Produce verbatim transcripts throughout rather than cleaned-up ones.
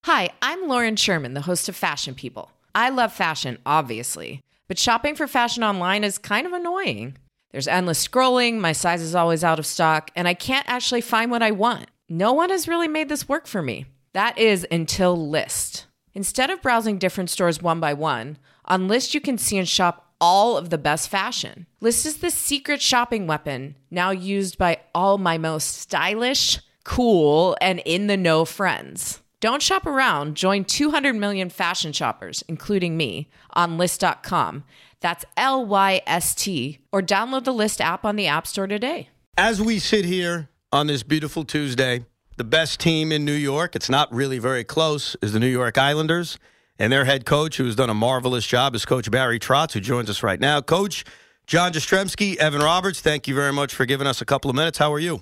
Hi, I'm Lauren Sherman, the host of Fashion People. I love fashion, obviously, but shopping for fashion online is kind of annoying. There's endless scrolling, my size is always out of stock, and I can't actually find what I want. No one has really made this work for me. That is until Lyst. Instead of browsing different stores one by one, on Lyst you can see and shop all of the best fashion. Lyst is the secret shopping weapon, now used by all my most stylish, cool, and in-the-know friends. Don't shop around. Join two hundred million fashion shoppers, including me, on Lyst dot com. That's L Y S T. Or download the Lyst app on the App Store today. As we sit here on this beautiful Tuesday, the best team in New York, it's not really very close, is the New York Islanders. And their head coach, who has done a marvelous job, is Coach Barry Trotz, who joins us right now. Coach John Jastrzemski, Evan Roberts, thank you very much for giving us a couple of minutes. How are you?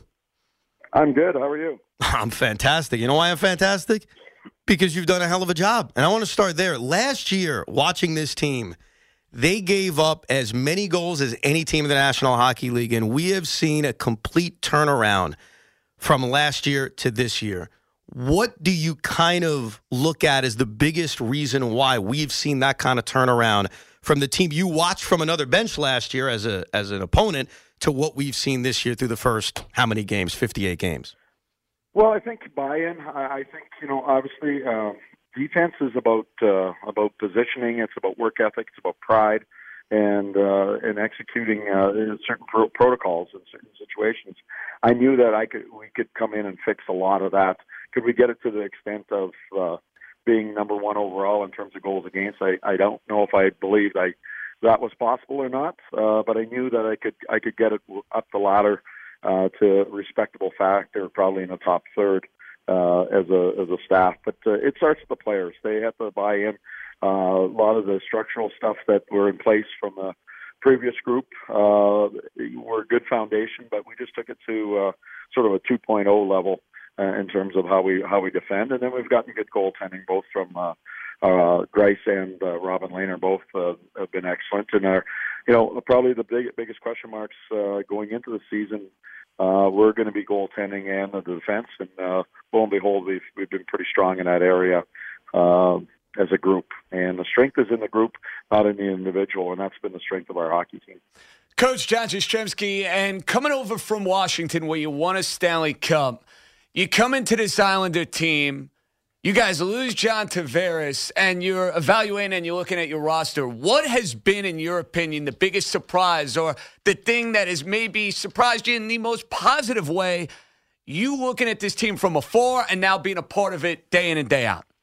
I'm good. How are you? I'm fantastic. You know why I'm fantastic? Because you've done a hell of a job. And I want to start there. Last year, watching this team, they gave up as many goals as any team in the National Hockey League, and we have seen a complete turnaround from last year to this year. What do you kind of look at as the biggest reason why we've seen that kind of turnaround from the team you watched from another bench last year as a as an opponent to what we've seen this year through the first, how many games, fifty-eight games? Well, I think buy-in. I, I think, you know, obviously uh, defense is about uh, about positioning. It's about work ethic. It's about pride and uh, and executing uh, certain pro- protocols in certain situations. I knew that I could we could come in and fix a lot of that. Could we get it to the extent of uh, being number one overall in terms of goals against? I, I don't know if I believed I that was possible or not, uh, but I knew that I could I could get it up the ladder uh, to a respectable factor, probably in the top third uh, as a as a staff. But uh, it starts with the players; they have to buy in. Uh, a lot of the structural stuff that were in place from the previous group uh, were a good foundation, but we just took it to uh, sort of a two point oh level uh, in terms of how we how we defend, and then we've gotten good goaltending both from. Uh, Uh, Grice and uh, Robin Lehner both uh, have been excellent, and are, you know, probably the big, biggest question marks uh, going into the season. Uh, we're going to be goaltending and the defense, and uh, lo and behold, we've we've been pretty strong in that area uh, as a group. And the strength is in the group, not in the individual, and that's been the strength of our hockey team. Coach John Jastrzemski, and coming over from Washington, where you won a Stanley Cup, you come into this Islander team. You guys lose John Tavares, and you're evaluating and you're looking at your roster. What has been, in your opinion, the biggest surprise or the thing that has maybe surprised you in the most positive way, you looking at this team from afar and now being a part of it day in and day out?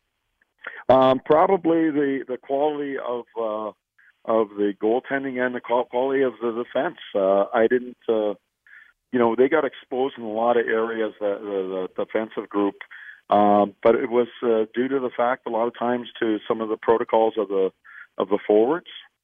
Um, probably the, the quality of uh, of the goaltending and the quality of the defense. Uh, I didn't, uh, you know, they got exposed in a lot of areas, the, the, the defensive group. Um, but it was uh, due to the fact a lot of times to some of the protocols of the of the forwards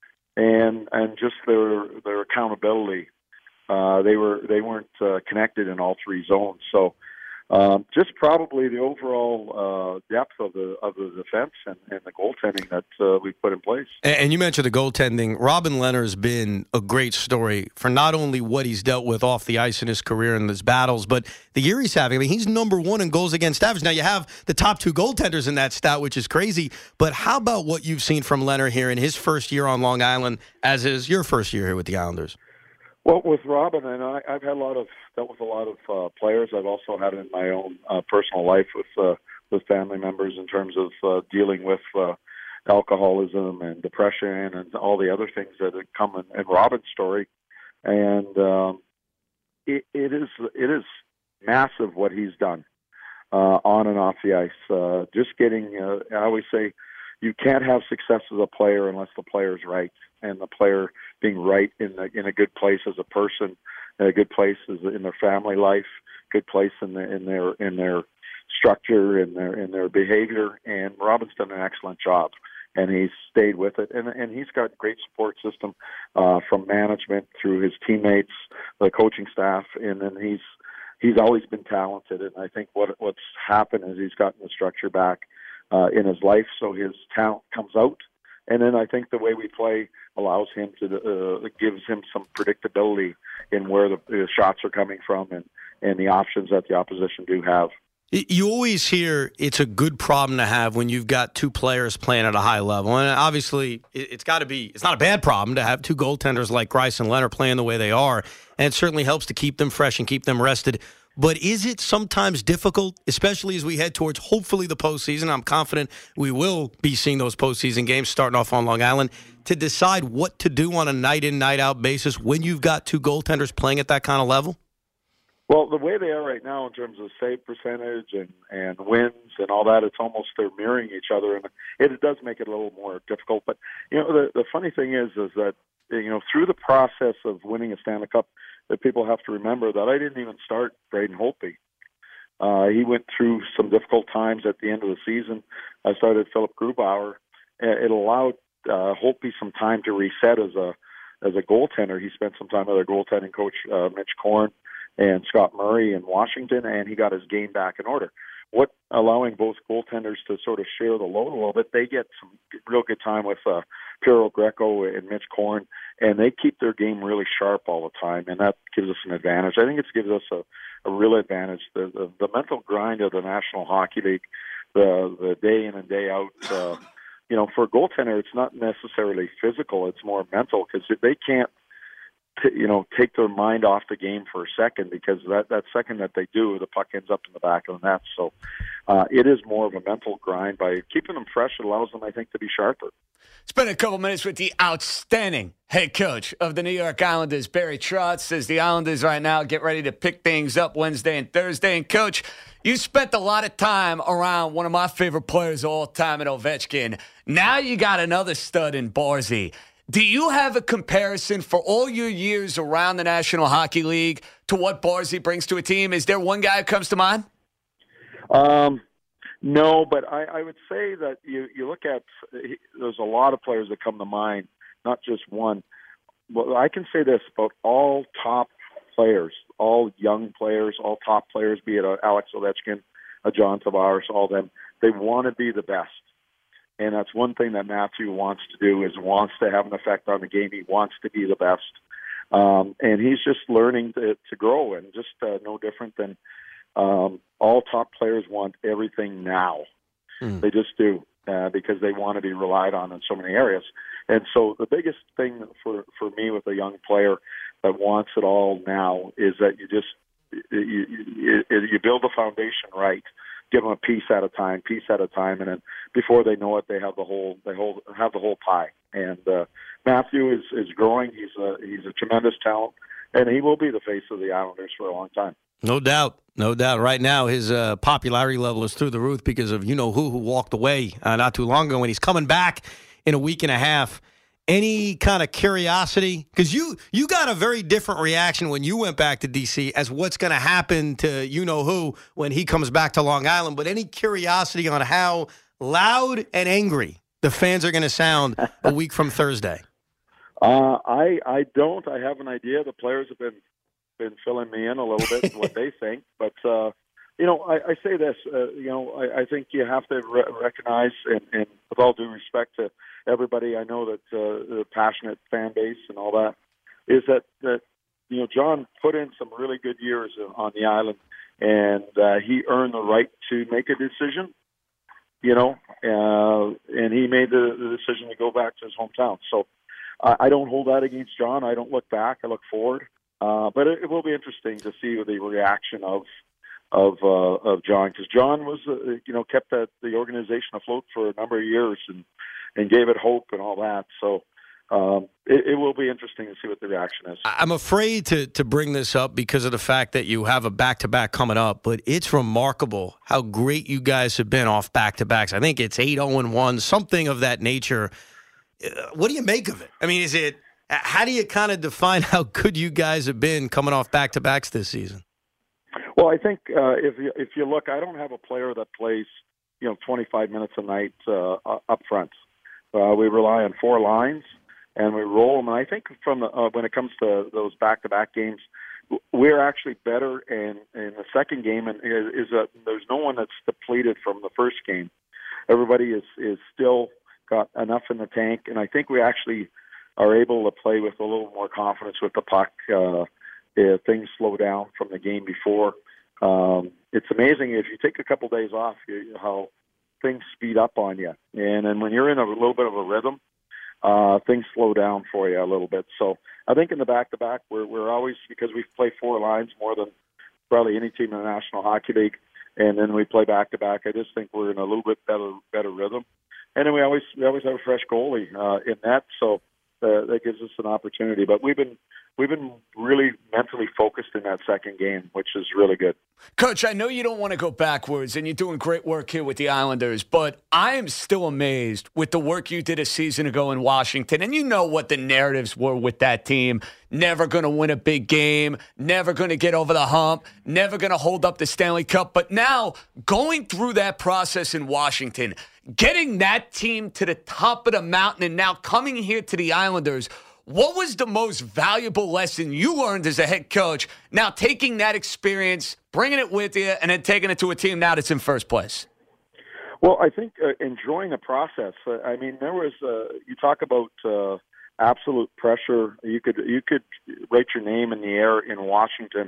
and and just their their accountability. Uh, they were they weren't uh, connected in all three zones. So um, just probably the overall uh, depth of the of the defense and, and the goaltending that uh, we put in place. And, and you mentioned the goaltending. Robin Lehner has been a great story for not only what he's dealt with off the ice in his career and his battles, but the year he's having. I mean, he's number one in goals against average. Now, you have the top two goaltenders in that stat, which is crazy. But how about what you've seen from Lehner here in his first year on Long Island, as is your first year here with the Islanders? Well, with Robin, and I, I've had a lot of dealt with a lot of uh, players. I've also had it in my own uh, personal life with uh, with family members in terms of uh, dealing with uh, alcoholism and depression and all the other things that have come in, in Robin's story. And um, it, it is it is massive what he's done uh, on and off the ice. Uh, just getting, uh, I always say, you can't have success as a player unless the player's right, and the player being right in the, in a good place as a person, in a good place as in their family life, good place in the, in their in their structure, in their in their behavior. And Robin's done an excellent job, and he's stayed with it. And and he's got a great support system uh, from management through his teammates, the coaching staff, and then he's he's always been talented. And I think what what's happened is he's gotten the structure back Uh, in his life, so his talent comes out. And then I think the way we play allows him to, uh, gives him some predictability in where the, the shots are coming from and, and the options that the opposition do have. You always hear it's a good problem to have when you've got two players playing at a high level. And obviously, it's got to be, it's not a bad problem to have two goaltenders like Greiss and Leonard playing the way they are. And it certainly helps to keep them fresh and keep them rested. But is it sometimes difficult, especially as we head towards hopefully the postseason? I'm confident we will be seeing those postseason games starting off on Long Island, to decide what to do on a night-in, night-out basis when you've got two goaltenders playing at that kind of level? Well, the way they are right now in terms of save percentage and, and wins and all that, it's almost they're mirroring each other, and it, it does make it a little more difficult. But, you know, the, the funny thing is, is that, you know, through the process of winning a Stanley Cup, that people have to remember that I didn't even start Braden Holtby. Uh, he went through some difficult times at the end of the season. I started Philip Grubauer. It allowed uh, Holtby some time to reset as a as a goaltender. He spent some time with our goaltending coach, uh, Mitch Korn, and Scott Murray in Washington, and he got his game back in order. What allowing both goaltenders to sort of share the load a little bit, they get some real good time with uh, Piero Greco and Mitch Korn, and they keep their game really sharp all the time, and that gives us an advantage. I think it gives us a, a real advantage. The, the, the mental grind of the National Hockey League, the the day in and day out, uh, you know, for a goaltender, it's not necessarily physical, it's more mental, because they can't, T- you know, take their mind off the game for a second, because that, that second that they do, the puck ends up in the back of the net. So uh, it is more of a mental grind. By keeping them fresh, it allows them, I think, to be sharper. Spend a couple minutes with the outstanding head coach of the New York Islanders, Barry Trotz, as the Islanders right now get ready to pick things up Wednesday and Thursday. And, Coach, you spent a lot of time around one of my favorite players of all time in Ovechkin. Now you got another stud in Barzy. Do you have a comparison for all your years around the National Hockey League to what Barzy brings to a team? Is there one guy who comes to mind? Um, no, but I, I would say that you, you look at, there's a lot of players that come to mind, not just one. Well, I can say this about all top players, all young players, all top players, be it a Alex Ovechkin, a John Tavares, all of them, they want to be the best. And that's one thing that Matthew wants to do, is wants to have an effect on the game. He wants to be the best. Um, and he's just learning to, to grow, and just uh, no different than um, all top players want everything now. Mm. They just do, uh, because they want to be relied on in so many areas. And so the biggest thing for, for me with a young player that wants it all now is that you just you, you, you build the foundation right. Give them a piece at a time, piece at a time, and then before they know it, they have the whole they hold, have the whole pie. And uh, Matthew is, is growing. He's a he's a tremendous talent, and he will be the face of the Islanders for a long time. No doubt, no doubt. Right now, his uh, popularity level is through the roof because of you know who who walked away uh, not too long ago, and he's coming back in a week and a half. Any kind of curiosity? Because you you got a very different reaction when you went back to D C as what's going to happen to you-know-who when he comes back to Long Island. But any curiosity on how loud and angry the fans are going to sound a week from Thursday? Uh, I I don't. I have an idea. The players have been, been filling me in a little bit in what they think. But, uh, you know, I, I say this. Uh, you know, I, I think you have to re- recognize, and, and with all due respect to everybody, I know that uh, the passionate fan base and all that, is that, that, you know, John put in some really good years on the island, and uh, he earned the right to make a decision, you know, uh, and he made the, the decision to go back to his hometown. So uh, I don't hold that against John. I don't look back. I look forward. Uh, but it, it will be interesting to see the reaction of of uh, of John, because John was, uh, you know, kept that, the organization afloat for a number of years, and and gave it hope and all that. So um, it, it will be interesting to see what the reaction is. I'm afraid to to bring this up because of the fact that you have a back-to-back coming up, but it's remarkable how great you guys have been off back-to-backs. I think it's eight oh and one, something of that nature. Uh, what do you make of it? I mean, is it how do you kind of define how good you guys have been coming off back-to-backs this season? Well, I think uh, if you, if you look, I don't have a player that plays, you know, twenty-five minutes a night uh, up front. Uh, we rely on four lines, and we roll them. And I think from the, uh, when it comes to those back-to-back games, we're actually better in, in the second game, and is, is that there's no one that's depleted from the first game. Everybody is, is still got enough in the tank, and I think we actually are able to play with a little more confidence with the puck. Uh, if things slow down from the game before. um, it's amazing if you take a couple days off, you, how things speed up on you. And then when you're in a little bit of a rhythm, uh, things slow down for you a little bit. So I think in the back-to-back, we're, we're always, because we play four lines more than probably any team in the National Hockey League, and then we play back-to-back, I just think we're in a little bit better better rhythm. And then we always we always have a fresh goalie uh, in that, so uh, that gives us an opportunity. But we've been we've been really mentally focused in that second game, which is really good. Coach, I know you don't want to go backwards, and you're doing great work here with the Islanders, but I am still amazed with the work you did a season ago in Washington. And you know what the narratives were with that team. Never going to win a big game, never going to get over the hump, never going to hold up the Stanley Cup. But now, going through that process in Washington, getting that team to the top of the mountain and now coming here to the Islanders, what was the most valuable lesson you learned as a head coach, now taking that experience, bringing it with you, and then taking it to a team now that's in first place? Well, I think uh, enjoying the process. Uh, I mean, there was, uh, you talk about uh, absolute pressure. You could you could write your name in the air in Washington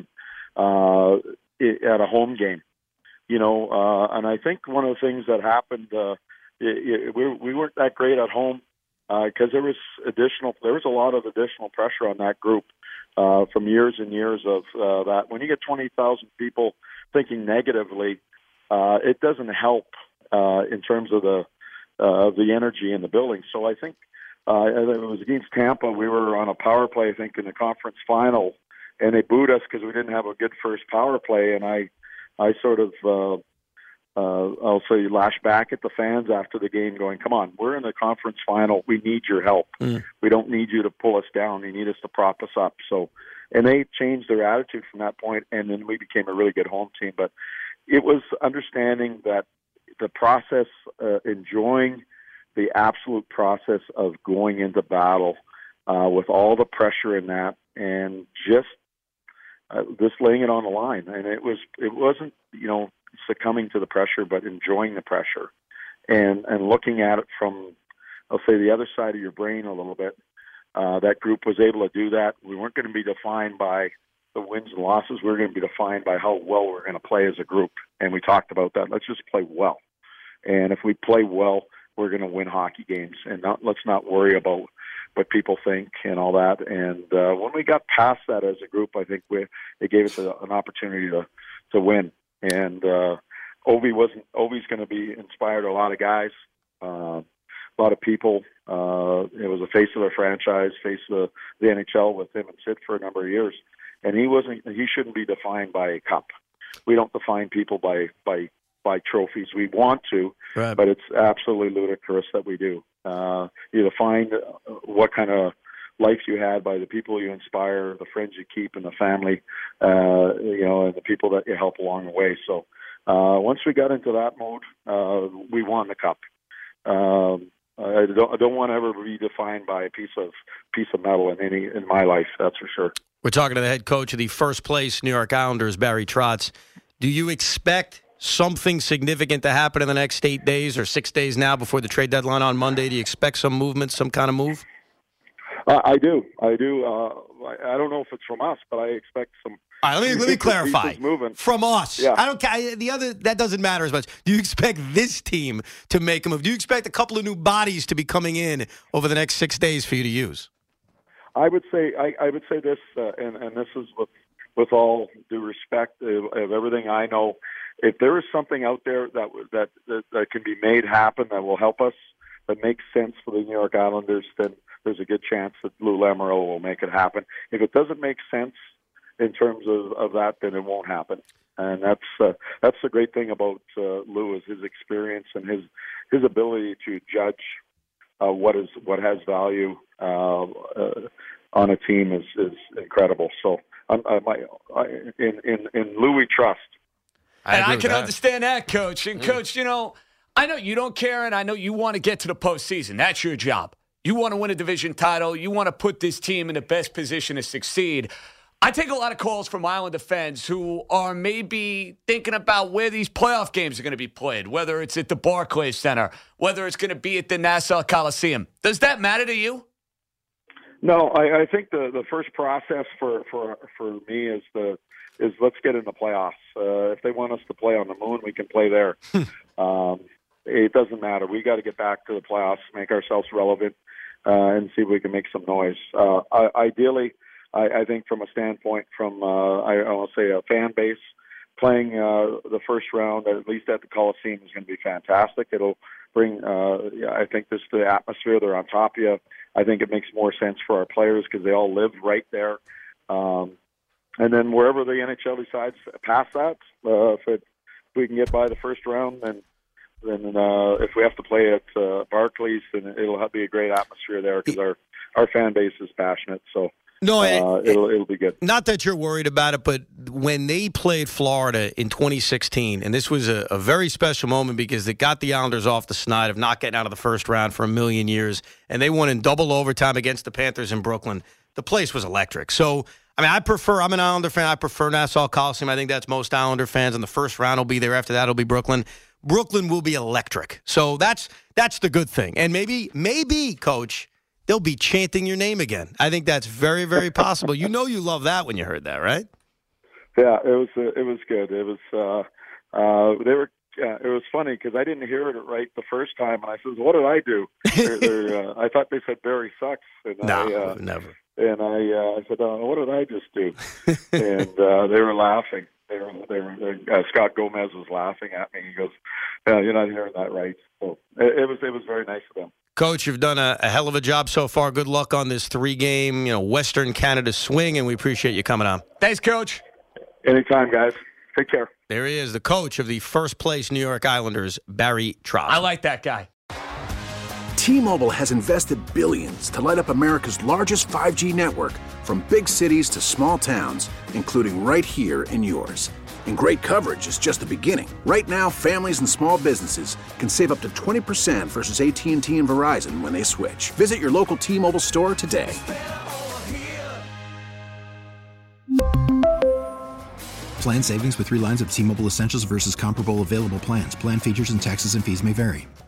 uh, at a home game. You know, uh, and I think one of the things that happened, uh, it, it, we, we weren't that great at home because uh, there was additional, there was a lot of additional pressure on that group uh, from years and years of uh, that. When you get twenty thousand people thinking negatively, uh, it doesn't help uh, in terms of the uh, the energy in the building. So I think uh, it was against Tampa. We were on a power play, I think, in the conference final, and they booed us because we didn't have a good first power play, and I. I sort of, uh, uh, I'll say, lash back at the fans after the game going, come on, we're in the conference final. We need your help. Mm. We don't need you to pull us down. You need us to prop us up. So, and they changed their attitude from that point, and then we became a really good home team. But it was understanding that the process, uh, enjoying the absolute process of going into battle uh, with all the pressure in that, and just Uh, just laying it on the line. And it was, it wasn't, you know, succumbing to the pressure, but enjoying the pressure and, and looking at it from, I'll say, the other side of your brain a little bit. Uh, that group was able to do that. We weren't going to be defined by the wins and losses. We were going to be defined by how well we're going to play as a group. And we talked about that. Let's just play well. And if we play well, we're going to win hockey games, and not, let's not worry about what people think and all that. And uh, when we got past that as a group, I think we, it gave us a, an opportunity to, to win. And uh, Ovi wasn't, Ovi's going to be inspired a lot of guys, uh, a lot of people. Uh, it was a face of the franchise, face of the, the N H L with him and Sid for a number of years. And he wasn't, he shouldn't be defined by a cup. We don't define people by, by, by trophies. We want to, right. But it's absolutely ludicrous that we do. Uh, you define what kind of life you had by the people you inspire, the friends you keep, and the family, uh, you know, and the people that you help along the way. So uh, once we got into that mode, uh, we won the cup. Um, I don't, I don't want to ever be defined by a piece of piece of metal in any in my life. That's for sure. We're talking to the head coach of the first place New York Islanders, Barry Trotz. Do you expect something significant to happen in the next eight days or six days now before the trade deadline on Monday? Do you expect some movement, some kind of move? Uh, I do. I do. Uh, I, I don't know if it's from us, but I expect some. All right, let me, let me clarify. Moving. From us. Yeah. I don't. I, the other that doesn't matter as much. Do you expect this team to make a move? Do you expect a couple of new bodies to be coming in over the next six days for you to use? I would say. I, I would say this, uh, and, and this is with with all due respect of, of everything I know. If there is something out there that, that that that can be made happen that will help us, that makes sense for the New York Islanders, then there's a good chance that Lou Lamoriello will make it happen. If it doesn't make sense in terms of, of that, then it won't happen. And that's uh, that's the great thing about uh, Lou, is his experience and his his ability to judge uh, what is what has value uh, uh, on a team is, is incredible. So I'm, I, my, I, in in in Lou we trust. And I, I can understand that, Coach. And, mm. Coach, you know, I know you don't care, and I know you want to get to the postseason. That's your job. You want to win a division title. You want to put this team in the best position to succeed. I take a lot of calls from Islander fans who are maybe thinking about where these playoff games are going to be played, whether it's at the Barclays Center, whether it's going to be at the Nassau Coliseum. Does that matter to you? No, I, I think the, the first process for, for, for me is the is let's get in the playoffs. Uh, if they want us to play on the moon, we can play there. um, it doesn't matter. We got to get back to the playoffs, make ourselves relevant, uh, and see if we can make some noise. Uh, I, ideally, I, I think from a standpoint from, uh, I, I want to say a fan base, playing uh, the first round, at least at the Coliseum, is going to be fantastic. It'll bring, uh, I think, this the atmosphere. They're on top of you. I think it makes more sense for our players because they all live right there. Um, and then wherever the N H L decides past that, uh, if, it, if we can get by the first round, then then uh, if we have to play at uh, Barclays, then it'll be a great atmosphere there because our, our fan base is passionate. So. No, uh, it, it'll it'll be good. Not that you're worried about it, but when they played Florida in twenty sixteen, and this was a, a very special moment because it got the Islanders off the snide of not getting out of the first round for a million years, and they won in double overtime against the Panthers in Brooklyn. The place was electric. So, I mean, I prefer, I'm an Islander fan, I prefer Nassau Coliseum. I think that's most Islander fans, and the first round will be there. After that, it'll be Brooklyn. Brooklyn will be electric. So that's that's the good thing. And maybe, maybe, Coach, they'll be chanting your name again. I think that's very, very possible. You know you love that when you heard that, right? Yeah, it was uh, it was good. It was uh, uh, they were. Uh, it was funny because I didn't hear it right the first time, and I said, "What did I do?" they're, they're, uh, I thought they said Barry sucks, and no, I, uh, never. And I, uh, I said, oh, "What did I just do?" and uh, they were laughing. They were, they were. Uh, Scott Gomez was laughing at me. He goes, "Yeah, you're not hearing that right." So it, it was it was very nice of them. Coach, you've done a, a hell of a job so far. Good luck on this three-game, you know, Western Canada swing, and we appreciate you coming on. Thanks, Coach. Anytime, guys. Take care. There he is, the coach of the first-place New York Islanders, Barry Trotz. I like that guy. T-Mobile has invested billions to light up America's largest five G network, from big cities to small towns, including right here in yours. And great coverage is just the beginning. Right now, families and small businesses can save up to twenty percent versus A T and T and Verizon when they switch. Visit your local T-Mobile store today. Plan savings with three lines of T-Mobile Essentials versus comparable available plans. Plan features and taxes and fees may vary.